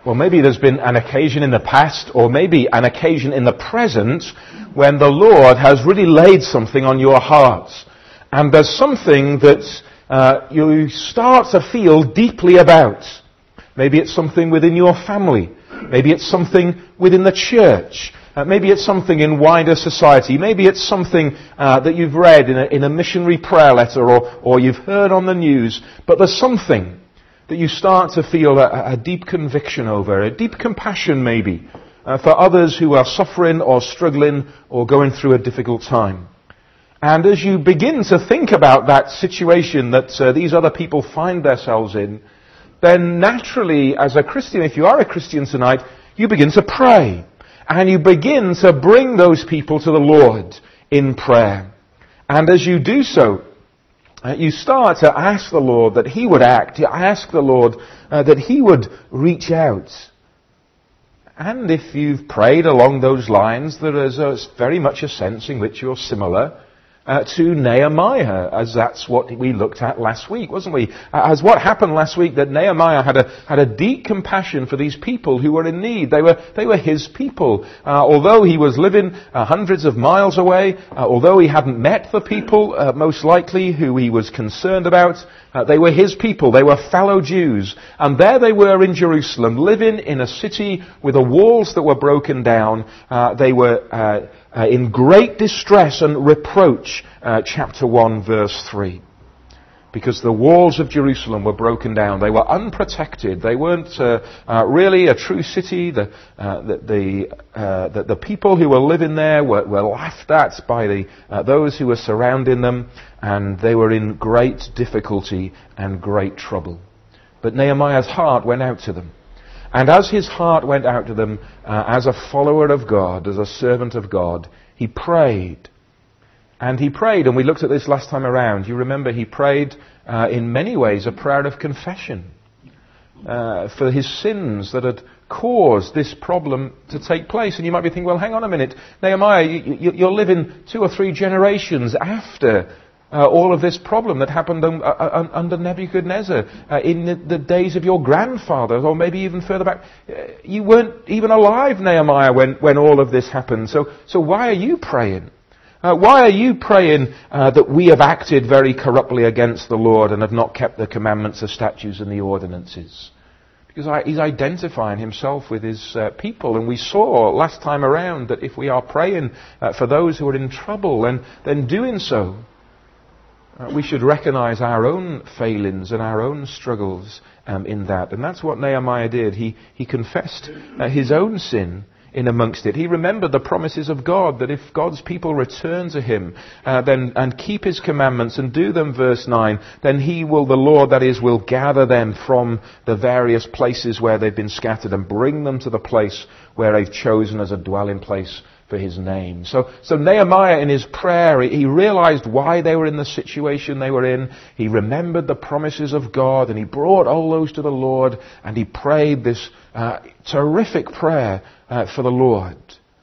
Well, maybe there's been an occasion in the past, or maybe an occasion in the present, when the Lord has really laid something on your hearts. And there's something that you start to feel deeply about. Maybe it's something within your family. Maybe it's something within the church. Maybe it's something in wider society. Maybe it's something that you've read in a missionary prayer letter, or you've heard on the news. But there's something that you start to feel a deep conviction over, a deep compassion maybe, for others who are suffering or struggling or going through a difficult time. And as you begin to think about that situation that these other people find themselves in, then naturally, as a Christian, if you are a Christian tonight, you begin to pray. And you begin to bring those people to the Lord in prayer. And as you do so, you start to ask the Lord that He would act. You ask the Lord that He would reach out. And if you've prayed along those lines, there is very much a sense in which you're similar to Nehemiah, as that's what we looked at last week, wasn't we? As what happened last week, that Nehemiah had a deep compassion for these people who were in need. They were his people. Although he was living hundreds of miles away, although he hadn't met the people, most likely, who he was concerned about, they were his people. They were fellow Jews. And there they were in Jerusalem, living in a city with the walls that were broken down. They were in great distress and reproach, chapter 1, verse 3. Because the walls of Jerusalem were broken down. They were unprotected. They weren't really a true city. The people who were living there were laughed at by those who were surrounding them, and they were in great difficulty and great trouble. But Nehemiah's heart went out to them. And as his heart went out to them, as a follower of God, as a servant of God, he prayed. And he prayed, and we looked at this last time around. You remember he prayed in many ways a prayer of confession for his sins that had caused this problem to take place. And you might be thinking, well, hang on a minute, Nehemiah, you're living 2 or 3 generations after all of this problem that happened under Nebuchadnezzar in the days of your grandfathers, or maybe even further back. You weren't even alive, Nehemiah, when all of this happened. So why are you praying? Why are you praying that we have acted very corruptly against the Lord and have not kept the commandments, the statutes and the ordinances? Because he's identifying himself with his people. And we saw last time around that if we are praying for those who are in trouble, then doing so, we should recognize our own failings and our own struggles in that. And that's what Nehemiah did. He confessed his own sin in amongst it. He remembered the promises of God, that if God's people return to Him and keep His commandments and do them, verse 9, then the Lord, that is, will gather them from the various places where they've been scattered and bring them to the place where they've chosen as a dwelling place for His name. So Nehemiah, in his prayer, he realized why they were in the situation they were in. He remembered the promises of God, and he brought all those to the Lord, and he prayed this terrific prayer for the Lord.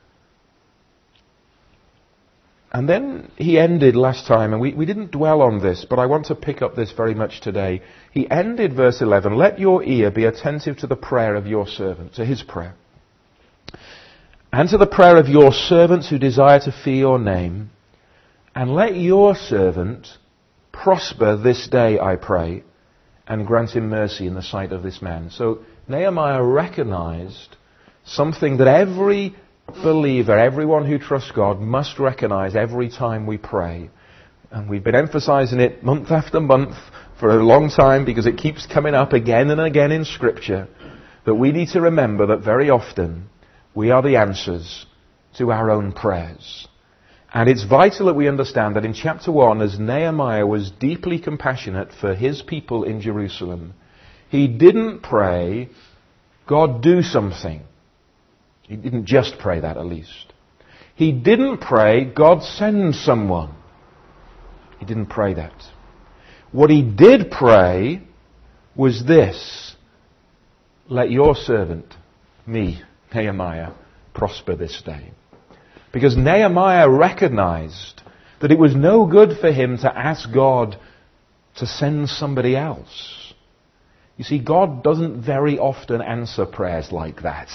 And then he ended last time, and we didn't dwell on this, but I want to pick up this very much today. He ended verse 11, "Let your ear be attentive to the prayer of your servant," to his prayer, "and to the prayer of your servants who desire to fear your name, and let your servant prosper this day, I pray, and grant him mercy in the sight of this man." So Nehemiah recognized something that every believer, everyone who trusts God, must recognize every time we pray. And we've been emphasizing it month after month for a long time because it keeps coming up again and again in Scripture, that we need to remember that very often we are the answers to our own prayers. And it's vital that we understand that in chapter 1, as Nehemiah was deeply compassionate for his people in Jerusalem, he didn't pray, "God, do something." He didn't just pray that, at least. He didn't pray, "God, send someone." He didn't pray that. What he did pray was this: "Let your servant, me, Nehemiah, prosper this day." Because Nehemiah recognized that it was no good for him to ask God to send somebody else. You see, God doesn't very often answer prayers like that.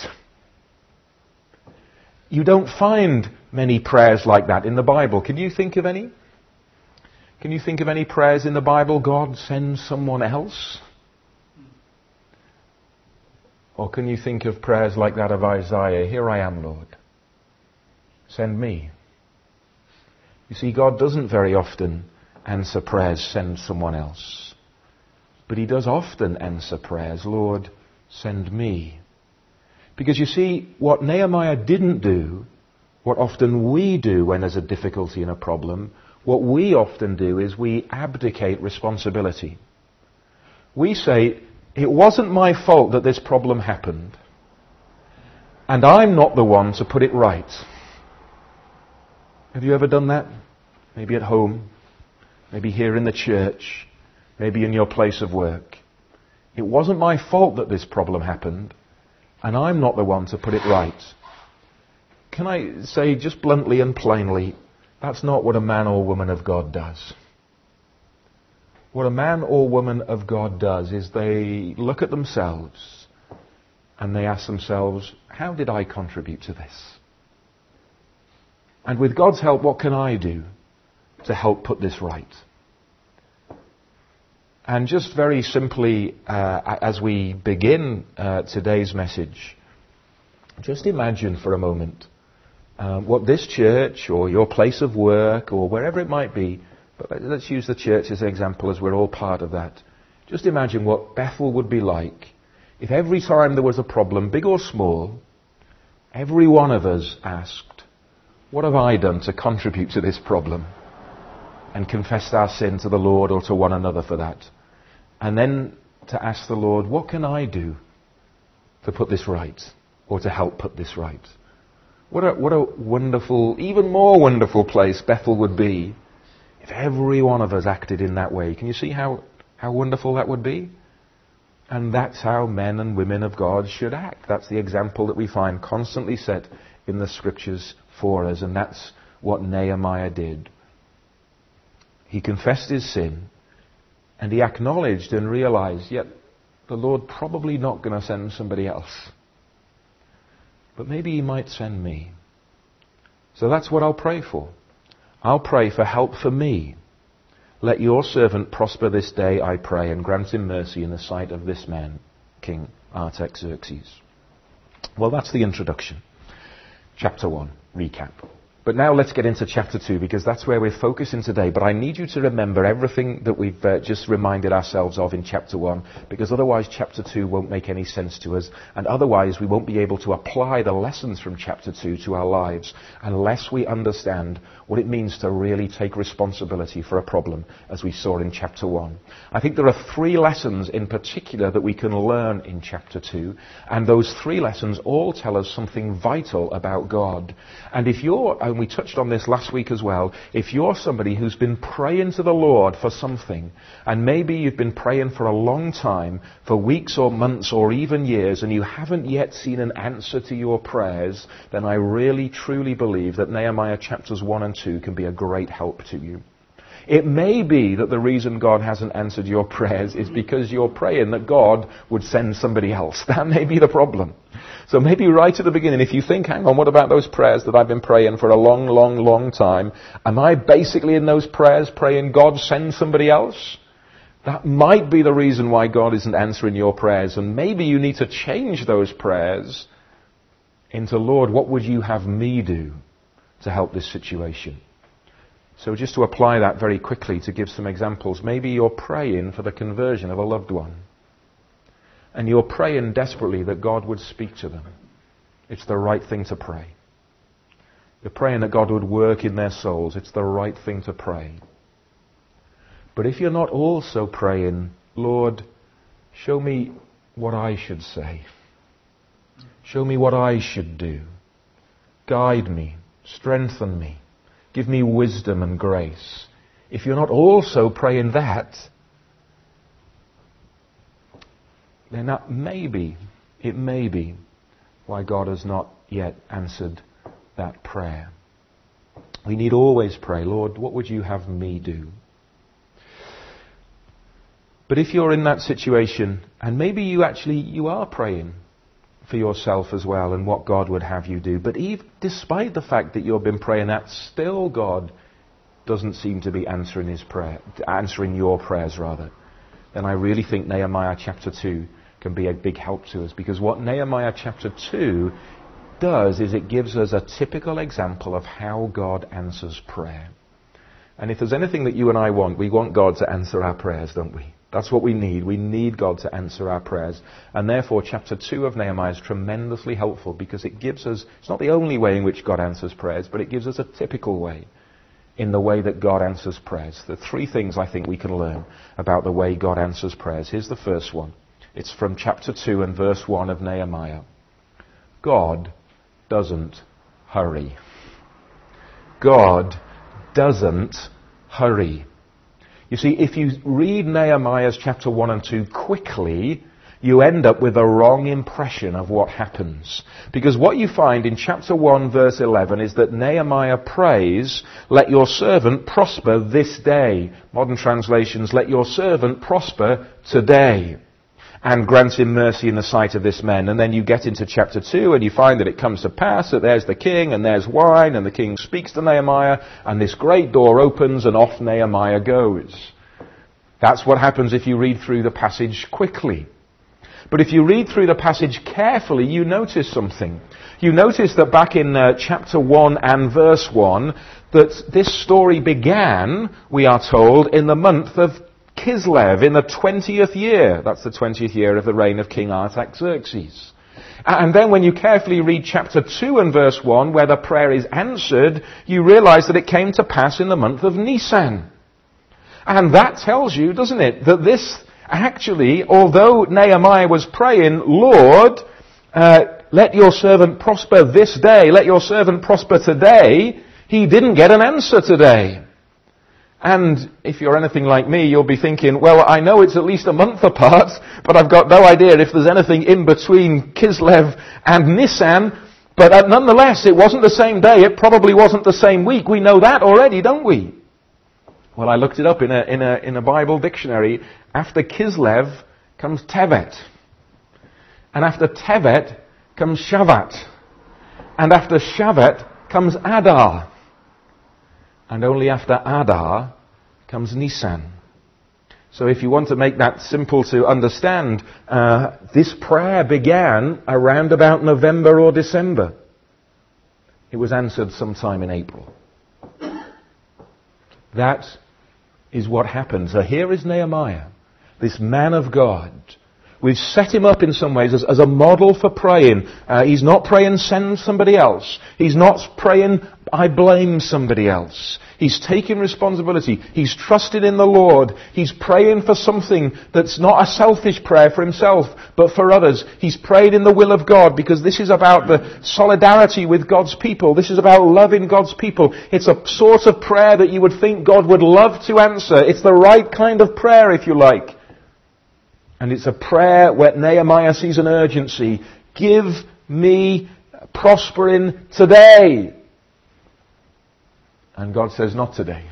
You don't find many prayers like that in the Bible. Can you think of any? Can you think of any prayers in the Bible, God send someone else? Or can you think of prayers like that of Isaiah, here I am, Lord, send me? You see, God doesn't very often answer prayers, send someone else. But he does often answer prayers, Lord, send me. Because you see, what Nehemiah didn't do, what often we do when there's a difficulty and a problem, what we often do is we abdicate responsibility. We say, it wasn't my fault that this problem happened, and I'm not the one to put it right. Have you ever done that? Maybe at home, maybe here in the church, maybe in your place of work. It wasn't my fault that this problem happened, and I'm not the one to put it right. Can I say just bluntly and plainly, that's not what a man or woman of God does. What a man or woman of God does is they look at themselves and they ask themselves, how did I contribute to this? And with God's help, what can I do to help put this right? And just very simply, as we begin today's message, just imagine for a moment what this church or your place of work or wherever it might be, but let's use the church as an example as we're all part of that. Just imagine what Bethel would be like if every time there was a problem, big or small, every one of us asked, what have I done to contribute to this problem? And confessed our sin to the Lord or to one another for that. And then to ask the Lord, what can I do to put this right? Or to help put this right? What a wonderful, even more wonderful place Bethel would be if every one of us acted in that way. Can you see how wonderful that would be? And that's how men and women of God should act. That's the example that we find constantly set in the Scriptures for us. And that's what Nehemiah did. He confessed his sin, and he acknowledged and realized, yet the Lord probably not going to send somebody else. But maybe he might send me. So that's what I'll pray for. I'll pray for help for me. Let your servant prosper this day, I pray, and grant him mercy in the sight of this man, King Artaxerxes. Well, that's the introduction. Chapter 1, recap. But now let's get into chapter 2, because that's where we're focusing today. But I need you to remember everything that we've just reminded ourselves of in chapter 1, because otherwise chapter 2 won't make any sense to us, and otherwise we won't be able to apply the lessons from chapter 2 to our lives unless we understand what it means to really take responsibility for a problem, as we saw in chapter 1. I think there are 3 lessons in particular that we can learn in chapter 2, and those 3 lessons all tell us something vital about God. And if you're, and we touched on this last week as well, if you're somebody who's been praying to the Lord for something, and maybe you've been praying for a long time, for weeks or months or even years, and you haven't yet seen an answer to your prayers, then I really truly believe that Nehemiah chapters 1 and 2 can be a great help to you. It may be that the reason God hasn't answered your prayers is because you're praying that God would send somebody else. That may be the problem. So maybe right at the beginning, if you think, hang on, what about those prayers that I've been praying for a long, long, long time? Am I basically in those prayers praying, God, send somebody else? That might be the reason why God isn't answering your prayers. And maybe you need to change those prayers into, Lord, what would you have me do to help this situation? So just to apply that very quickly, to give some examples, maybe you're praying for the conversion of a loved one. And you're praying desperately that God would speak to them. It's the right thing to pray. You're praying that God would work in their souls. It's the right thing to pray. But if you're not also praying, Lord, show me what I should say. Show me what I should do. Guide me. Strengthen me. Give me wisdom and grace. If you're not also praying that, then that it may be why God has not yet answered that prayer. We need always pray, Lord, what would you have me do? But if you're in that situation, and maybe you are praying for yourself as well and what God would have you do, but despite the fact that you've been praying that, still God doesn't seem to be answering your prayers, then I really think Nehemiah chapter 2 can be a big help to us, because what Nehemiah chapter 2 does is it gives us a typical example of how God answers prayer. And if there's anything that you and I want, we want God to answer our prayers, don't we? That's what we need. We need God to answer our prayers. And therefore, chapter 2 of Nehemiah is tremendously helpful, because it gives us, it's not the only way in which God answers prayers, but it gives us a typical way in the way that God answers prayers. There are 3 things I think we can learn about the way God answers prayers. Here's the first one. It's from chapter 2 and verse 1 of Nehemiah. God doesn't hurry. God doesn't hurry. You see, if you read Nehemiah's chapter 1 and 2 quickly, you end up with a wrong impression of what happens. Because what you find in chapter 1 verse 11 is that Nehemiah prays, "Let your servant prosper this day." Modern translations, "Let your servant prosper today, and grant him mercy in the sight of this man." And then you get into chapter 2 and you find that it comes to pass that there's the king and there's wine, and the king speaks to Nehemiah, and this great door opens and off Nehemiah goes. That's what happens if you read through the passage quickly. But if you read through the passage carefully, you notice something. You notice that back in chapter 1 and verse 1, that this story began, we are told, in the month of Kislev, in the 20th year. That's the 20th year of the reign of King Artaxerxes. And then when you carefully read chapter 2 and verse 1, where the prayer is answered, you realize that it came to pass in the month of Nisan. And that tells you, doesn't it, that this actually, although Nehemiah was praying, "Lord, let your servant prosper this day, let your servant prosper today," he didn't get an answer today. And if you're anything like me, you'll be thinking, well, I know it's at least a month apart, but I've got no idea if there's anything in between Kislev and Nisan. But nonetheless, it wasn't the same day, it probably wasn't the same week. We know that already, don't we? Well, I looked it up in a Bible dictionary. After Kislev comes Tevet. And after Tevet comes Shavat. And after Shavat comes Adar. And only after Adar comes Nisan. So if you want to make that simple to understand, this prayer began around about November or December. It was answered sometime in April. That is what happened. So here is Nehemiah, this man of God. We've set him up in some ways as a model for praying. He's not praying, "Send somebody else." He's not praying, "I blame somebody else." He's taking responsibility. He's trusted in the Lord. He's praying for something that's not a selfish prayer for himself, but for others. He's prayed in the will of God, because this is about the solidarity with God's people. This is about loving God's people. It's a sort of prayer that you would think God would love to answer. It's the right kind of prayer, if you like. And it's a prayer where Nehemiah sees an urgency. Give me prospering today. And God says, not today.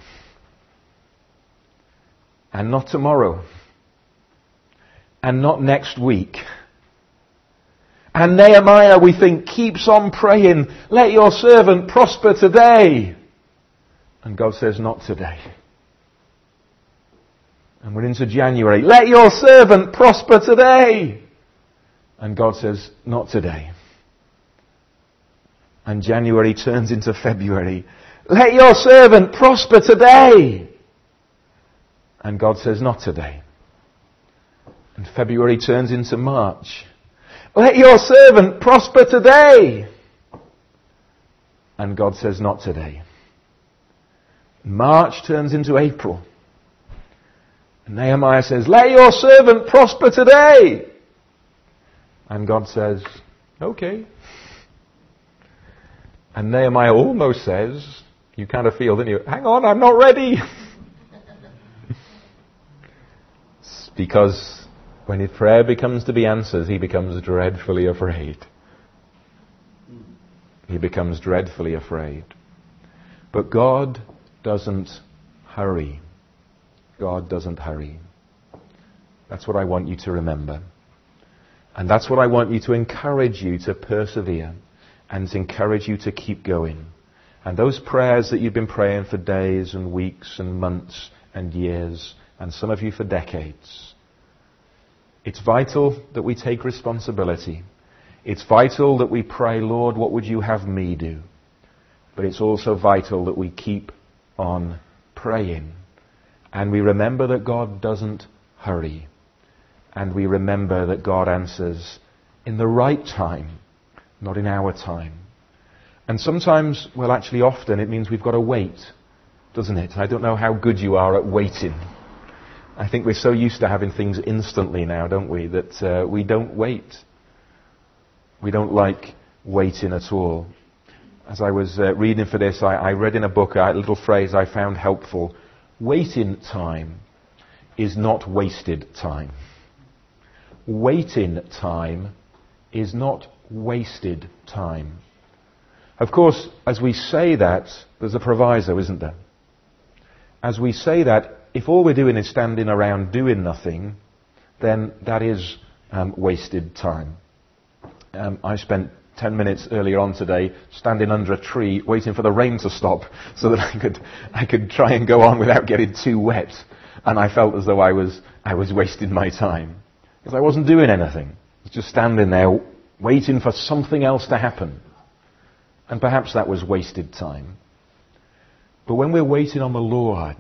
And not tomorrow. And not next week. And Nehemiah, we think, keeps on praying, "Let your servant prosper today." And God says, not today. And we're into January. "Let your servant prosper today." And God says, not today. And January turns into February. "Let your servant prosper today." And God says, not today. And February turns into March. "Let your servant prosper today." And God says, not today. March turns into April. And Nehemiah says, "Let your servant prosper today." And God says, okay. And Nehemiah almost says, you kind of feel, don't you, "Hang on, I'm not ready." Because when his prayer becomes to be answered, he becomes dreadfully afraid. He becomes dreadfully afraid. But God doesn't hurry. God doesn't hurry. That's what I want you to remember. And that's what I want you to encourage you to persevere and to encourage you to keep going. And those prayers that you've been praying for days and weeks and months and years, and some of you for decades, it's vital that we take responsibility. It's vital that we pray, Lord, what would you have me do? But it's also vital that we keep on praying. And we remember that God doesn't hurry. And we remember that God answers in the right time, not in our time. And sometimes, well, actually often, it means we've got to wait, doesn't it? I don't know how good you are at waiting. I think we're so used to having things instantly now, don't we, that we don't wait. We don't like waiting at all. As I was reading for this, I read in a book a little phrase I found helpful. Waiting time is not wasted time. Waiting time is not wasted time. Of course, as we say that, there's a proviso, isn't there? As we say that, if all we're doing is standing around doing nothing, then that is wasted time. I spent 10 minutes earlier on today standing under a tree waiting for the rain to stop so that I could try and go on without getting too wet. And I felt as though I was wasting my time. Because I wasn't doing anything. I was just standing there waiting for something else to happen. And perhaps that was wasted time. But when we're waiting on the Lord,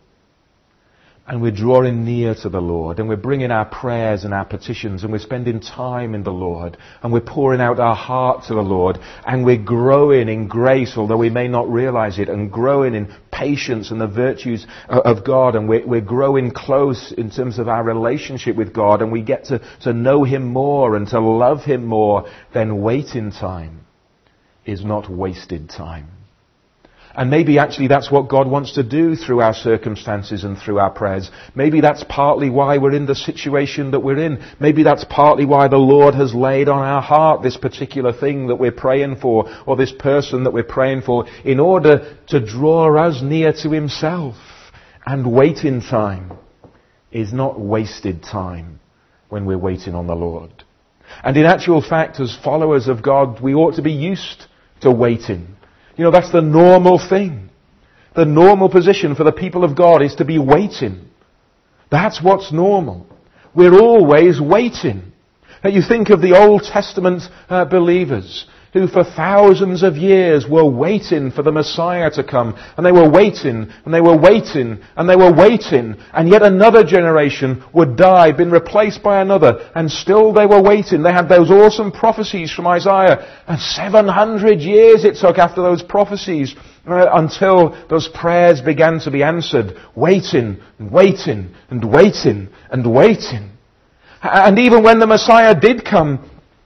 and we're drawing near to the Lord, and we're bringing our prayers and our petitions, and we're spending time in the Lord, and we're pouring out our heart to the Lord, and we're growing in grace, although we may not realize it, and growing in patience and the virtues of God, and we're growing close in terms of our relationship with God, and we get to know Him more and to love Him more, then waiting time is not wasted time. And maybe actually that's what God wants to do through our circumstances and through our prayers. Maybe that's partly why we're in the situation that we're in. Maybe that's partly why the Lord has laid on our heart this particular thing that we're praying for, or this person that we're praying for, in order to draw us near to Himself. And waiting time is not wasted time when we're waiting on the Lord. And in actual fact, as followers of God, we ought to be used to waiting. You know, that's the normal thing. The normal position for the people of God is to be waiting. That's what's normal. We're always waiting. You think of the Old Testament believers who for thousands of years were waiting for the Messiah to come. And they were waiting, and they were waiting, and they were waiting. And yet another generation would die, been replaced by another. And still they were waiting. They had those awesome prophecies from Isaiah. And 700 years it took after those prophecies until those prayers began to be answered. Waiting, and waiting, and waiting, and waiting. And even when the Messiah did come,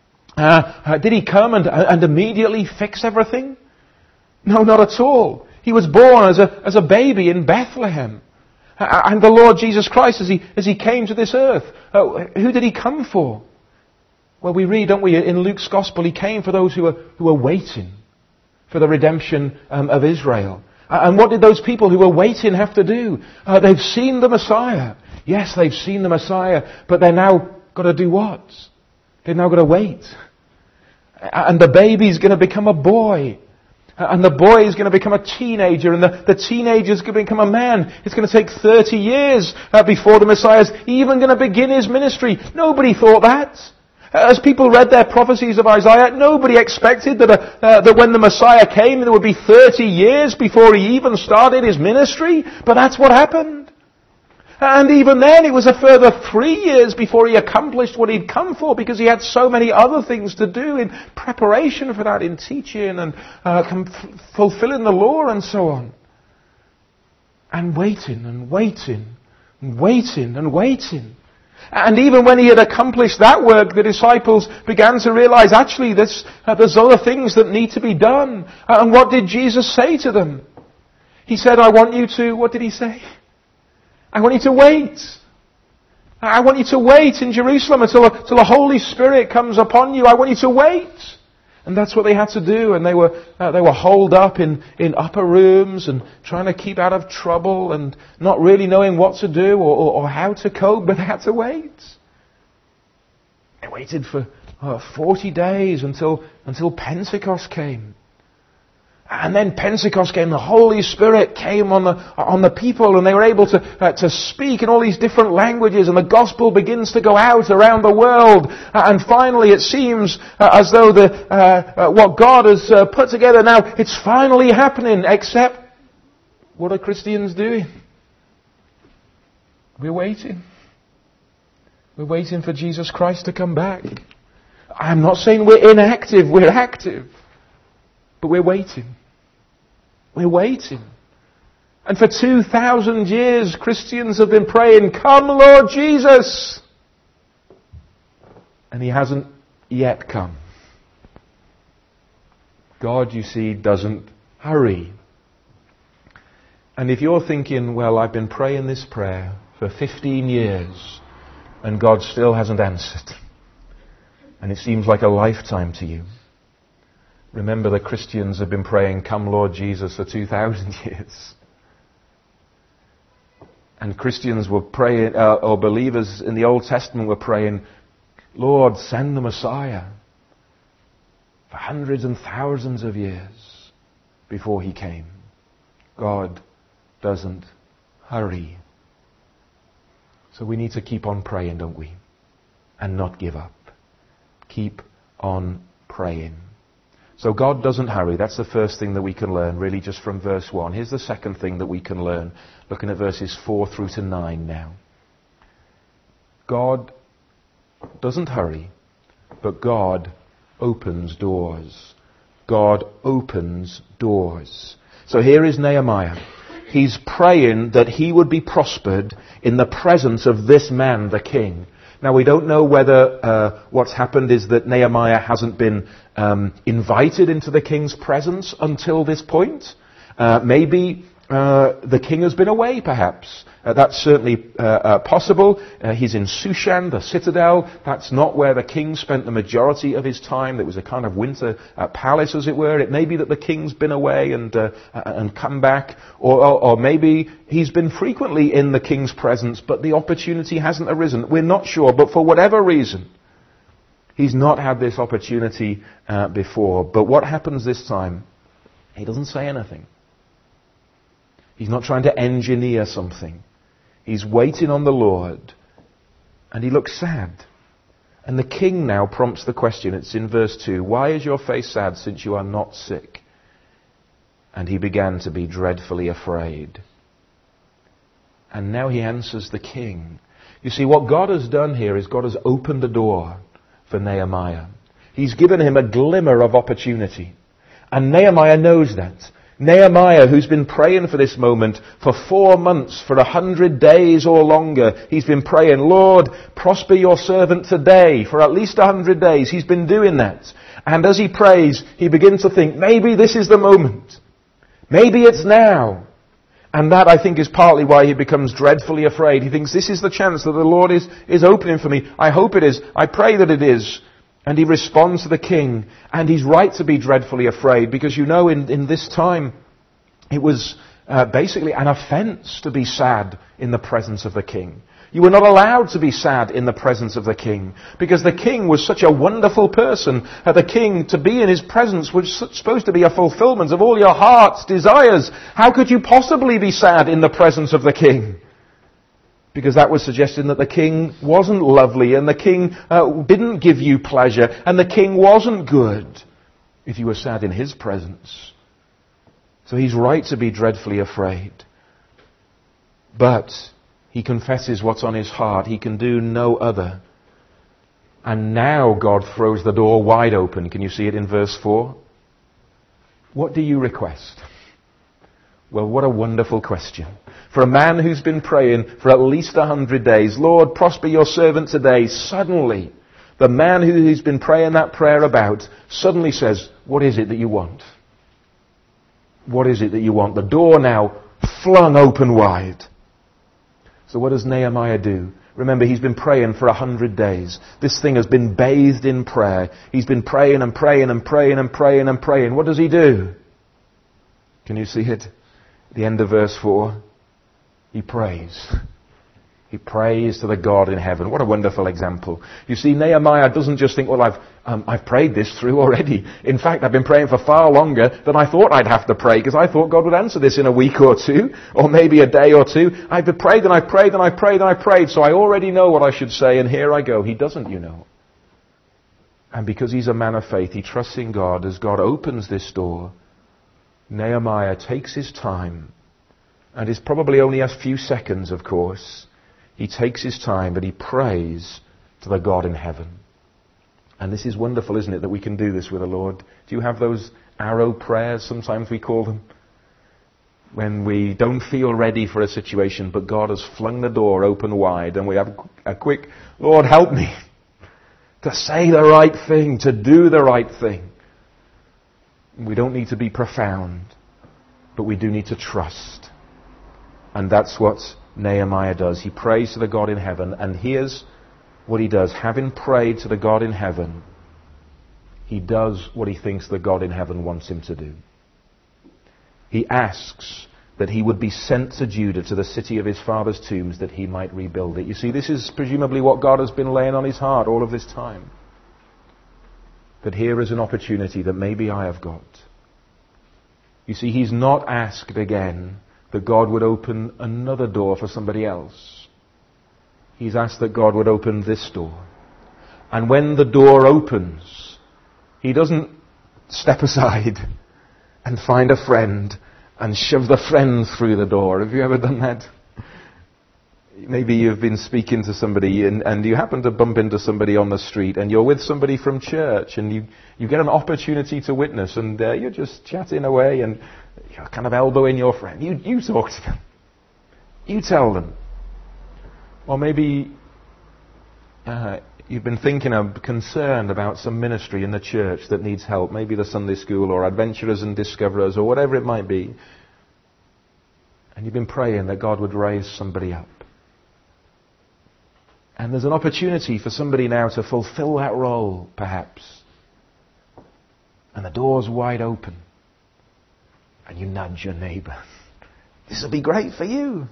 did He come and immediately fix everything? No, not at all. He was born as a baby in Bethlehem. And the Lord Jesus Christ, as He came to this earth, who did He come for? Well, we read, don't we, in Luke's Gospel, He came for those who were waiting for the redemption of Israel. And what did those people who were waiting have to do? They've seen the Messiah. Yes, they've seen the Messiah, but they're now got to do what? They've now got to wait. And the baby's going to become a boy. And the boy is going to become a teenager. And the teenager is going to become a man. It's going to take 30 years before the Messiah's even going to begin His ministry. Nobody thought that. As people read their prophecies of Isaiah, nobody expected that when the Messiah came, there would be 30 years before He even started His ministry. But that's what happened. And even then, it was a further 3 years before He accomplished what He'd come for, because He had so many other things to do in preparation for that, in teaching and fulfilling the law and so on. And waiting and waiting and waiting and waiting. And even when He had accomplished that work, the disciples began to realize, actually, there's other things that need to be done. And what did Jesus say to them? He said, I want you to, what did He say? I want you to wait. I want you to wait in Jerusalem until the Holy Spirit comes upon you. I want you to wait. And that's what they had to do, and they were holed up in upper rooms and trying to keep out of trouble and not really knowing what to do or how to cope, but they had to wait. They waited for 40 days until Pentecost came. And then Pentecost came, the Holy Spirit came on the people, and they were able to speak in all these different languages, and the gospel begins to go out around the world. And finally it seems as though what God has put together now, it's finally happening, except what are Christians doing? We're waiting. We're waiting for Jesus Christ to come back. I'm not saying we're inactive, we're active. But we're waiting. We're waiting. And for 2,000 years, Christians have been praying, "Come, Lord Jesus!" And He hasn't yet come. God, you see, doesn't hurry. And if you're thinking, well, I've been praying this prayer for 15 years, and God still hasn't answered, and it seems like a lifetime to you, remember that Christians have been praying, "Come Lord Jesus," for 2,000 years. And Christians were praying, or believers in the Old Testament were praying, "Lord, send the Messiah," for hundreds and thousands of years before He came. God doesn't hurry. So we need to keep on praying, don't we? And not give up. Keep on praying. So God doesn't hurry. That's the first thing that we can learn, really, just from verse 1. Here's the second thing that we can learn, looking at verses 4 through to 9 now. God doesn't hurry, but God opens doors. God opens doors. So here is Nehemiah. He's praying that he would be prospered in the presence of this man, the king. Now, we don't know whether what's happened is that Nehemiah hasn't been invited into the king's presence until this point. Maybe the king has been away, perhaps. That's certainly possible. He's in Shushan, the citadel. That's not where the king spent the majority of his time. It was a kind of winter palace, as it were. It may be that the king's been away and come back. Or maybe he's been frequently in the king's presence, but the opportunity hasn't arisen. We're not sure, but for whatever reason, he's not had this opportunity before. But what happens this time? He doesn't say anything. He's not trying to engineer something. He's waiting on the Lord. And he looks sad. And the king now prompts the question. It's in verse 2. "Why is your face sad since you are not sick?" And he began to be dreadfully afraid. And now he answers the king. You see, what God has done here is God has opened the door for Nehemiah. He's given him a glimmer of opportunity. And Nehemiah knows that. Nehemiah, who's been praying for this moment for 4 months, for 100 days or longer, he's been praying, "Lord, prosper your servant today," for at least 100 days. He's been doing that. And as he prays, he begins to think, maybe this is the moment. Maybe it's now. And that, I think, is partly why he becomes dreadfully afraid. He thinks, this is the chance that the Lord is opening for me. I hope it is. I pray that it is. And he responds to the king, and he's right to be dreadfully afraid, because you know in this time it was basically an offense to be sad in the presence of the king. You were not allowed to be sad in the presence of the king, because the king was such a wonderful person. The king, to be in his presence, was supposed to be a fulfillment of all your heart's desires. How could you possibly be sad in the presence of the king? Because that was suggesting that the king wasn't lovely, and the king didn't give you pleasure, and the king wasn't good if you were sad in his presence. So he's right to be dreadfully afraid. But he confesses what's on his heart. He can do no other. And now God throws the door wide open. Can you see it in verse 4? What do you request? Well, what a wonderful question. For a man who's been praying for at least 100 days, "Lord, prosper your servant today," suddenly, the man who he's been praying that prayer about suddenly says, "What is it that you want? What is it that you want?" The door now flung open wide. So what does Nehemiah do? Remember, he's been praying for 100 days. This thing has been bathed in prayer. He's been praying and praying and praying and praying and praying. What does he do? Can you see it? At the end of verse 4. He prays. He prays to the God in heaven. What a wonderful example. You see, Nehemiah doesn't just think, well, I've prayed this through already. In fact, I've been praying for far longer than I thought I'd have to pray, because I thought God would answer this in a week or two, or maybe a day or two. I've prayed and I prayed and I prayed and I prayed, so I already know what I should say, and here I go. He doesn't, you know. And because he's a man of faith, he trusts in God. As God opens this door, Nehemiah takes his time, and it's probably only a few seconds, of course. He takes his time, but he prays to the God in heaven. And this is wonderful, isn't it, that we can do this with the Lord? Do you have those arrow prayers, sometimes we call them? When we don't feel ready for a situation, but God has flung the door open wide, and we have a quick, Lord, help me to say the right thing, to do the right thing. We don't need to be profound, but we do need to trust. And that's what Nehemiah does. He prays to the God in heaven, and here's what he does. Having prayed to the God in heaven, he does what he thinks the God in heaven wants him to do. He asks that he would be sent to Judah, to the city of his father's tombs, that he might rebuild it. You see, this is presumably what God has been laying on his heart all of this time. That here is an opportunity that maybe I have got. You see, he's not asked again that God would open another door for somebody else. He's asked that God would open this door. And when the door opens, he doesn't step aside and find a friend and shove the friend through the door. Have you ever done that? Maybe you've been speaking to somebody and you happen to bump into somebody on the street, and you're with somebody from church, and you get an opportunity to witness, and you're just chatting away and you're kind of elbowing your friend. You talk to them. You tell them. Or maybe you've been thinking of, concerned about some ministry in the church that needs help. Maybe the Sunday school or Adventurers and Discoverers or whatever it might be. And you've been praying that God would raise somebody up. And there's an opportunity for somebody now to fulfill that role, perhaps. And the door's wide open. And you nudge your neighbour. This will be great for you.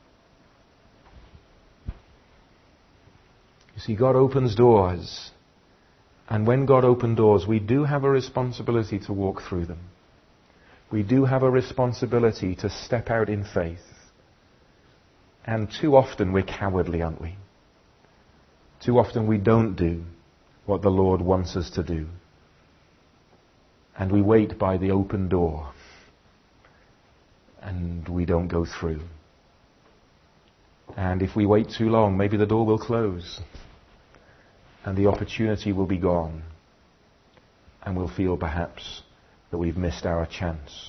You see, God opens doors. And when God opens doors, we do have a responsibility to walk through them. We do have a responsibility to step out in faith. And too often we're cowardly, aren't we? Too often we don't do what the Lord wants us to do. And we wait by the open door. And we don't go through. And if we wait too long, maybe the door will close. And the opportunity will be gone. And we'll feel perhaps that we've missed our chance.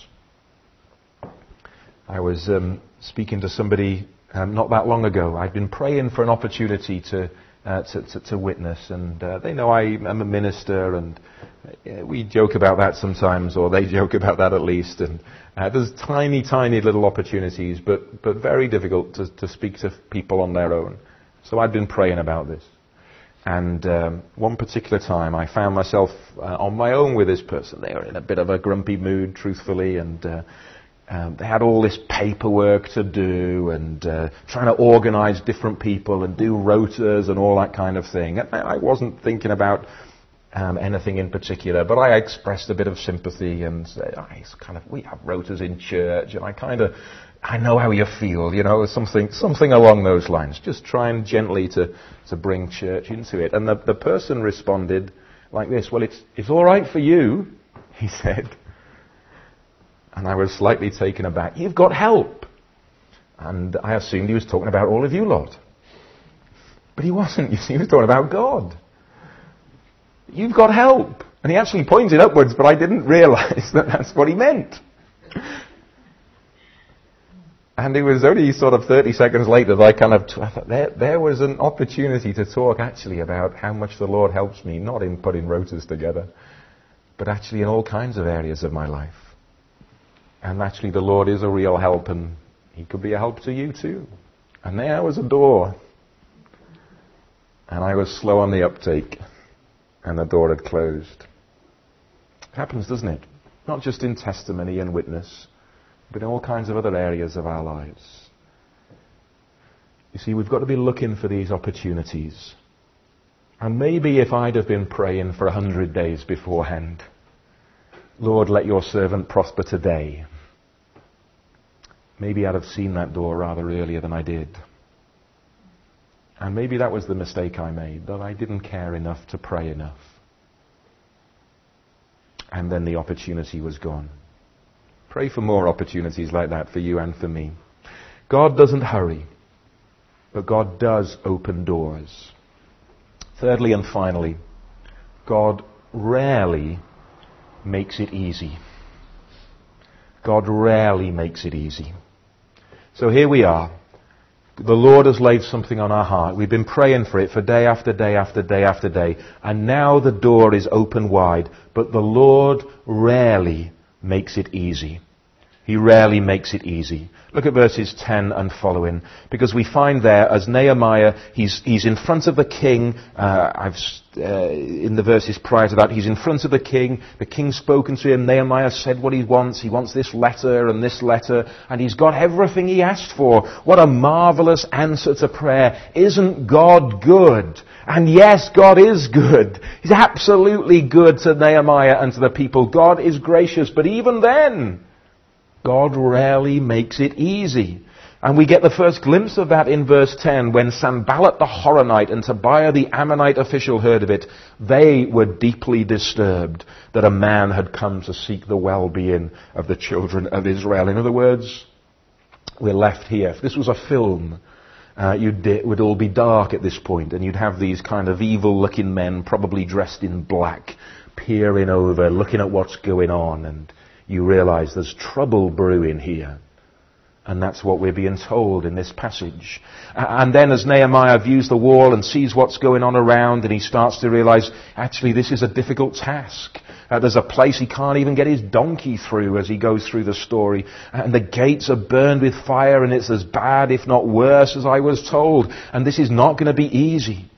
I was speaking to somebody not that long ago. I'd been praying for an opportunity to witness, and they know I am a minister, and we joke about that sometimes, or they joke about that at least. And there's tiny, tiny little opportunities, but very difficult to speak to people on their own. So I'd been praying about this. And one particular time I found myself on my own with this person. They were in a bit of a grumpy mood, truthfully, and they had all this paperwork to do, and trying to organize different people and do rotas and all that kind of thing. And I wasn't thinking about anything in particular, but I expressed a bit of sympathy and said, we have rotas in church, and I know how you feel, something along those lines. Just trying gently to bring church into it. And the person responded like this: well, it's all right for you, he said. And I was slightly taken aback. You've got help. And I assumed he was talking about all of you lot. But he wasn't. You see, he was talking about God. You've got help. And he actually pointed upwards, but I didn't realize that that's what he meant. And it was only sort of 30 seconds later that I thought, there was an opportunity to talk actually about how much the Lord helps me, not in putting rotas together, but actually in all kinds of areas of my life. And actually the Lord is a real help, and He could be a help to you too. And there was a door. And I was slow on the uptake, and the door had closed. It happens, doesn't it? Not just in testimony and witness, but in all kinds of other areas of our lives. You see, we've got to be looking for these opportunities. And maybe if I'd have been praying for 100 days beforehand, Lord, let your servant prosper today, maybe I'd have seen that door rather earlier than I did. And maybe that was the mistake I made, that I didn't care enough to pray enough. And then the opportunity was gone. Pray for more opportunities like that for you and for me. God doesn't hurry, but God does open doors. Thirdly and finally, God rarely makes it easy. God rarely makes it easy. So here we are. The Lord has laid something on our heart. We've been praying for it for day after day after day after day. And now the door is open wide. But the Lord rarely makes it easy. He rarely makes it easy. Look at verses 10 and following. Because we find there, as Nehemiah, he's in front of the king. In the verses prior to that, he's in front of the king. The king's spoken to him. Nehemiah said what he wants. He wants this letter and this letter. And he's got everything he asked for. What a marvelous answer to prayer. Isn't God good? And yes, God is good. He's absolutely good to Nehemiah and to the people. God is gracious. But even then, God rarely makes it easy. And we get the first glimpse of that in verse 10, when Sanballat the Horonite and Tobiah the Ammonite official heard of it. They were deeply disturbed that a man had come to seek the well-being of the children of Israel. In other words, we're left here. If this was a film, it would all be dark at this point, and you'd have these kind of evil-looking men, probably dressed in black, peering over, looking at what's going on, and you realize there's trouble brewing here. And that's what we're being told in this passage. And then as Nehemiah views the wall and sees what's going on around, and he starts to realize, actually, this is a difficult task. There's a place he can't even get his donkey through as he goes through the story. And the gates are burned with fire, and it's as bad, if not worse, as I was told. And this is not going to be easy.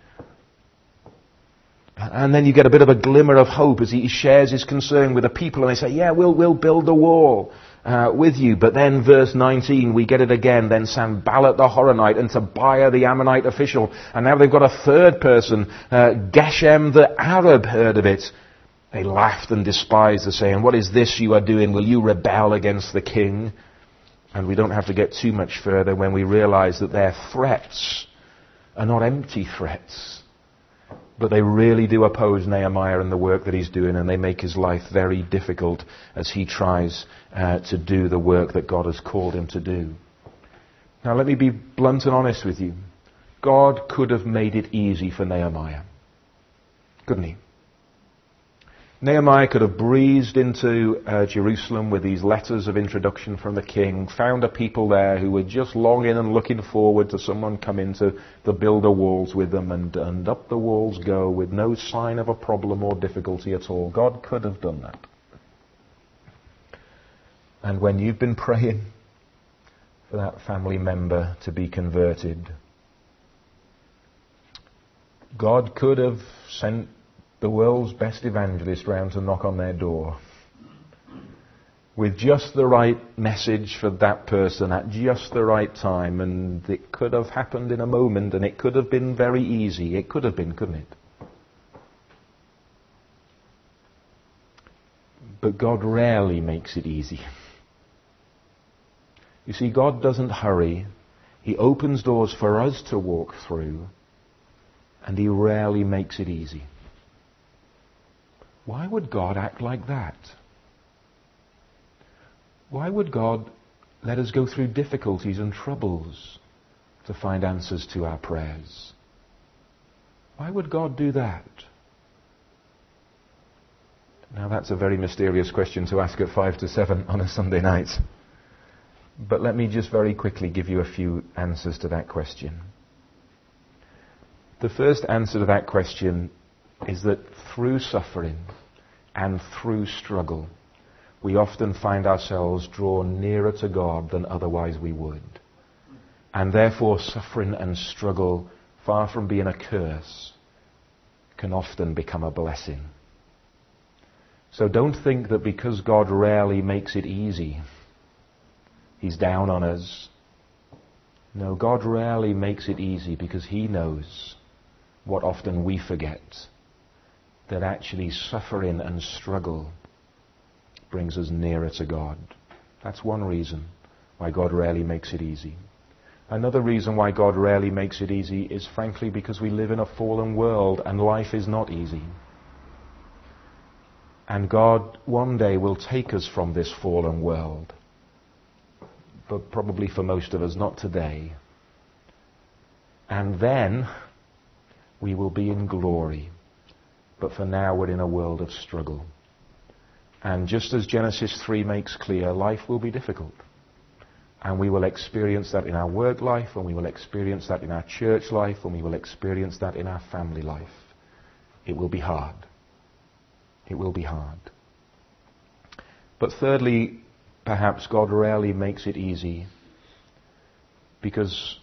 And then you get a bit of a glimmer of hope as he shares his concern with the people, and they say, yeah, we'll build the wall with you. But then verse 19, we get it again. Then Sanballat the Horonite and Tobiah the Ammonite official, and now they've got a third person, Geshem the Arab, heard of it. They laughed and despised the saying, what is this you are doing? Will you rebel against the king? And we don't have to get too much further when we realize that their threats are not empty threats. But they really do oppose Nehemiah and the work that he's doing, and they make his life very difficult as he tries to do the work that God has called him to do. Now let me be blunt and honest with you. God could have made it easy for Nehemiah, couldn't he? Nehemiah could have breezed into Jerusalem with these letters of introduction from the king, found a people there who were just longing and looking forward to someone coming to build the walls with them, and up the walls go with no sign of a problem or difficulty at all. God could have done that. And when you've been praying for that family member to be converted, God could have sent the world's best evangelist round to knock on their door with just the right message for that person at just the right time, and it could have happened in a moment, and it could have been very easy. It could have been, couldn't it? But God rarely makes it easy. You see, God doesn't hurry. He opens doors for us to walk through, and He rarely makes it easy. Why would God act like that? Why would God let us go through difficulties and troubles to find answers to our prayers? Why would God do that? Now that's a very mysterious question to ask at 5 to 7 on a Sunday night. But let me just very quickly give you a few answers to that question. The first answer to that question is that through suffering and through struggle, we often find ourselves drawn nearer to God than otherwise we would. And therefore suffering and struggle far from being a curse, can often become a blessing. So don't think that because God rarely makes it easy, He's down on us. No, God rarely makes it easy because He knows what often we forget, that actually suffering and struggle brings us nearer to God. That's one reason why God rarely makes it easy. Another reason why God rarely makes it easy is frankly because we live in a fallen world and life is not easy. And God one day will take us from this fallen world. But probably for most of us, not today. And then we will be in glory. But for now we're in a world of struggle. And just as Genesis 3 makes clear, life will be difficult. And we will experience that in our work life, and we will experience that in our church life, and we will experience that in our family life. It will be hard. It will be hard. But thirdly, perhaps God rarely makes it easy because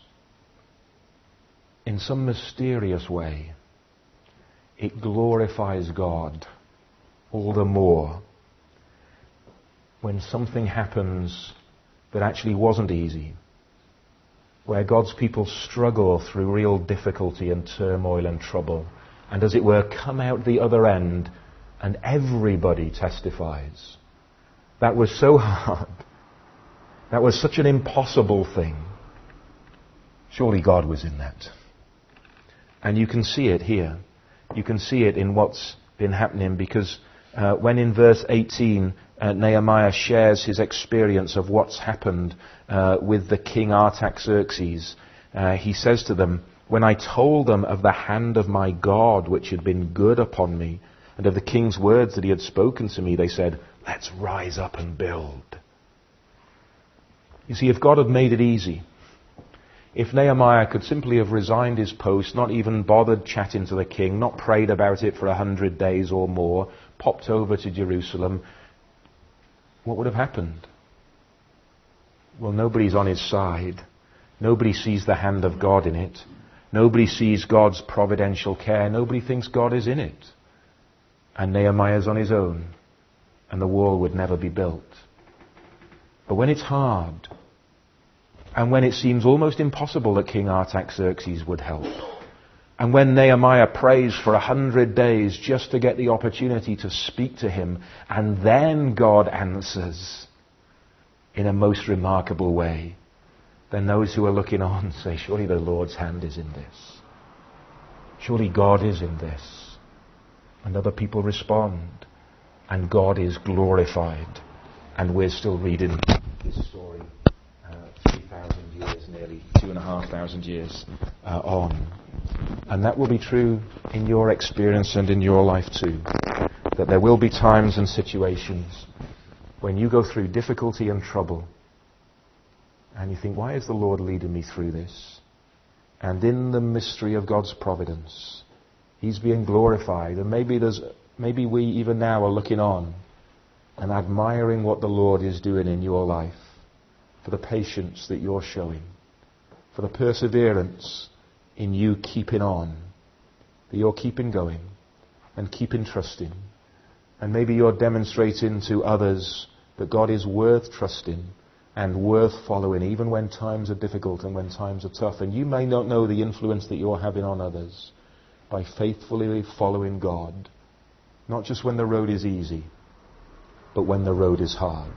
in some mysterious way it glorifies God all the more when something happens that actually wasn't easy, where God's people struggle through real difficulty and turmoil and trouble, and as it were come out the other end and everybody testifies. That was so hard. That was such an impossible thing. Surely God was in that. And you can see it here. You can see it in what's been happening because when in verse 18 Nehemiah shares his experience of what's happened with the king Artaxerxes, he says to them, "When I told them of the hand of my God which had been good upon me, and of the king's words that he had spoken to me, they said, 'Let's rise up and build.'" You see, if God had made it easy, if Nehemiah could simply have resigned his post, not even bothered chatting to the king, not prayed about it for 100 days or more, popped over to Jerusalem, what would have happened? Well, nobody's on his side. Nobody sees the hand of God in it. Nobody sees God's providential care. Nobody thinks God is in it. And Nehemiah's on his own, and the wall would never be built. But when it's hard, and when it seems almost impossible that King Artaxerxes would help, and when Nehemiah prays for 100 days just to get the opportunity to speak to him, and then God answers in a most remarkable way, then those who are looking on say, surely the Lord's hand is in this. Surely God is in this. And other people respond, and God is glorified. And we're still reading this story 3,000 years, nearly 2,500 years on. And that will be true in your experience and in your life too. That there will be times and situations when you go through difficulty and trouble and you think, why is the Lord leading me through this? And in the mystery of God's providence, He's being glorified. And maybe we even now are looking on and admiring what the Lord is doing in your life, for the patience that you're showing, for the perseverance in you keeping on, that you're keeping going and keeping trusting. And maybe you're demonstrating to others that God is worth trusting and worth following, even when times are difficult and when times are tough. And you may not know the influence that you're having on others by faithfully following God, not just when the road is easy, but when the road is hard.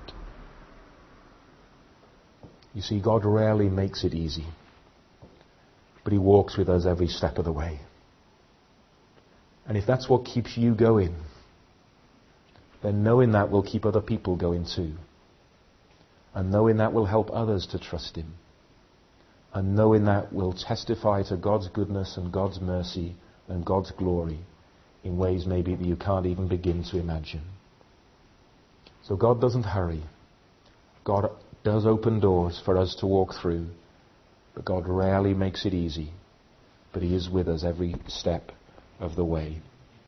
You see, God rarely makes it easy, but He walks with us every step of the way. And if that's what keeps you going, then knowing that will keep other people going too. And knowing that will help others to trust Him. And knowing that will testify to God's goodness and God's mercy and God's glory in ways maybe that you can't even begin to imagine. So God doesn't hurry. God does open doors for us to walk through, but God rarely makes it easy. But He is with us every step of the way.